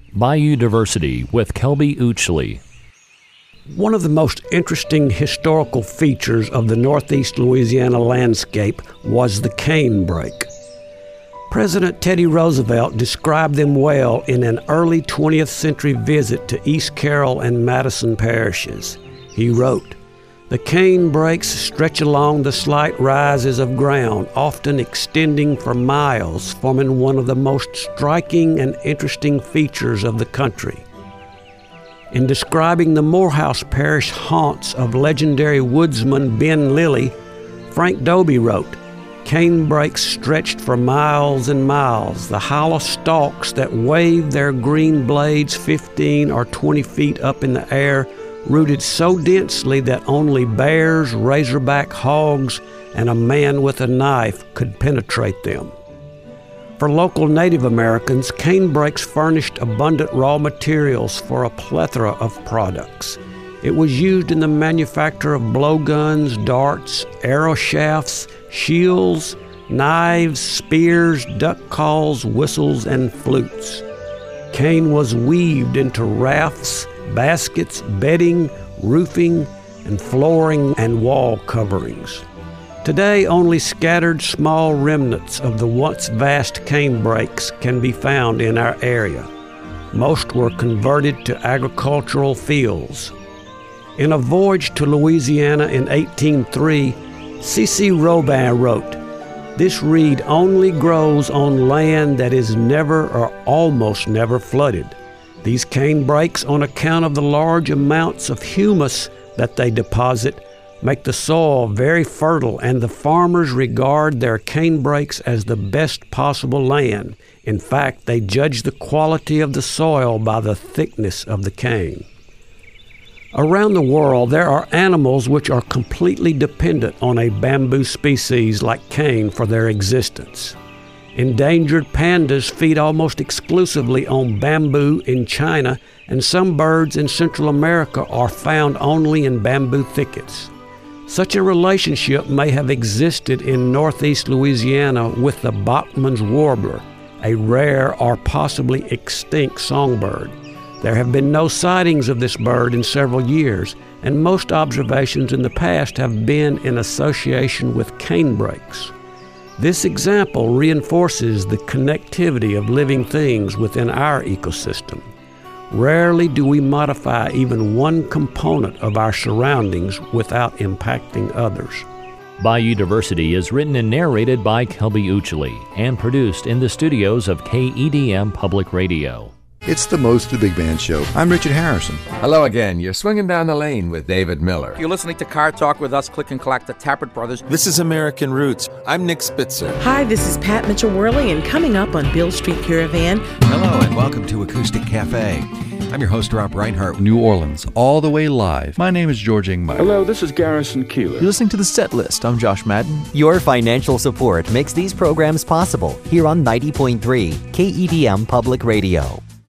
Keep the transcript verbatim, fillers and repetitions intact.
Bayou Diversity with Kelby Uchley. One of the most interesting historical features of the Northeast Louisiana landscape was the cane brake. President Teddy Roosevelt described them well in an early twentieth century visit to East Carroll and Madison parishes. He wrote, "The cane brakes stretch along the slight rises of ground, often extending for miles, forming one of the most striking and interesting features of the country." In describing the Morehouse Parish haunts of legendary woodsman Ben Lilly, Frank Dobie wrote, "Cane brakes stretched for miles and miles, the hollow stalks that waved their green blades fifteen or twenty feet up in the air, rooted so densely that only bears, razorback hogs, and a man with a knife could penetrate them." For local Native Americans, cane brakes furnished abundant raw materials for a plethora of products. It was used in the manufacture of blowguns, darts, arrow shafts, shields, knives, spears, duck calls, whistles, and flutes. Cane was weaved into rafts, baskets, bedding, roofing, and flooring and wall coverings. Today, only scattered small remnants of the once vast cane brakes can be found in our area. Most were converted to agricultural fields. In a voyage to Louisiana in eighteen oh three, C C Robin wrote, "This reed only grows on land that is never or almost never flooded. These cane brakes, on account of the large amounts of humus that they deposit, make the soil very fertile, and the farmers regard their cane brakes as the best possible land. In fact, they judge the quality of the soil by the thickness of the cane." Around the world, there are animals which are completely dependent on a bamboo species like cane for their existence. Endangered pandas feed almost exclusively on bamboo in China, and some birds in Central America are found only in bamboo thickets. Such a relationship may have existed in northeast Louisiana with the Bachman's warbler, a rare or possibly extinct songbird. There have been no sightings of this bird in several years, and most observations in the past have been in association with cane brakes. This example reinforces the connectivity of living things within our ecosystem. Rarely do we modify even one component of our surroundings without impacting others. Bayou Diversity is written and narrated by Kelby Uchley and produced in the studios of K E D M Public Radio. It's the Most of the Big Band Show. I'm Richard Harrison. Hello again. You're swinging down the lane with David Miller. You're listening to Car Talk with us, Click and Collect, the Tappert Brothers. This is American Roots. I'm Nick Spitzer. Hi, this is Pat Mitchell-Worley, and coming up on Bill Street Caravan. Hello, and welcome to Acoustic Cafe. I'm your host, Rob Reinhardt. New Orleans, all the way live. My name is George Ingmeyer. Hello, this is Garrison Keillor. You're listening to The Set List. I'm Josh Madden. Your financial support makes these programs possible here on ninety point three K E D M Public Radio.